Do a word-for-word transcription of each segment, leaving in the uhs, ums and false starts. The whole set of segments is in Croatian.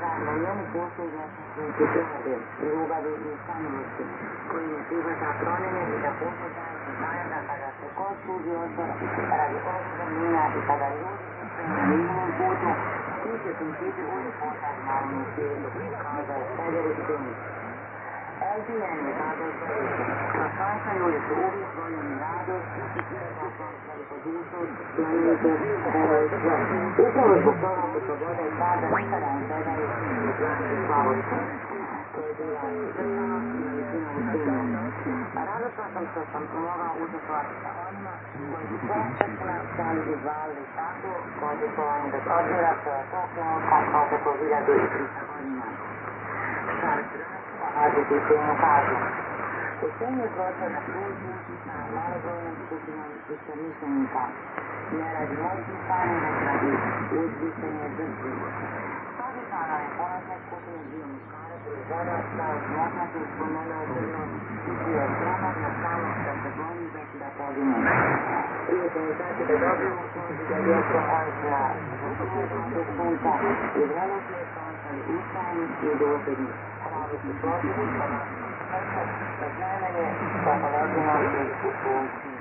na njemu postoji znači slade, ljubavi i samilosti, koji ne prihvata promjene i da postoji zajedno kada se kod suđi otvora, radi osobnina i kada ljudi su na njihovom putu, ti se principi uvijek postati naravno u svijetu, kao da je Frederick James. Odbijanje zadovoljstva a svašta ljudi su uvijek voljeni radost i sve po dušu, plemenite, herojstvo. Upravo zbog toga su sloboda i pravda nikada ne predaju u znači slavosti. To je bila srčanost i veličina u svima. Radosna sam što sam mogao učestvovati sa onima koji su svojom srcima sami izvalili tako konzistovanje bez obzira što je to krenutka proteklo hiljadu i trista godina. Raditi istinu kažu. Učenje je prostor na službu sa malobrojnom skupinom istomišljenika. Ne radi moćnih stanja, nego radi uzvišenja žrtvi. Svaki članovi ponosne skupine dio muškarac ili žena kao moćnati spomenuo crno i bio spreman na samog da se boli već da pogine. Prije će mi znači da dobiju služi za djeco očina do sunca i vrelosti je postali ustrajni i dosljedni. Pravi su prosjedi, da najmanje zapoleđeno u funkciji.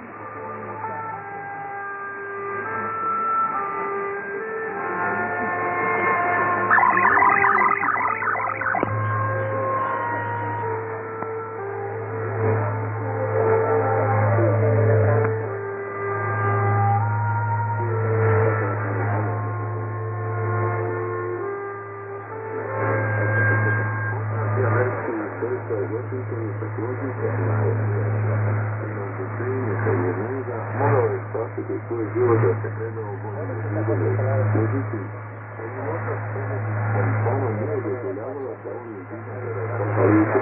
Mogao je spasiti svoj život da se predao Božim ljudima. Međutim, ono nije dozvoljavalo da on je paliče.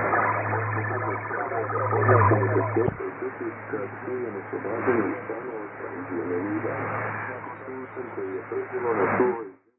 Odnosno da sjeća i pritiska ciljene slobodine i stanovaca i djelovida. Sunčem koji je prsilo na svoj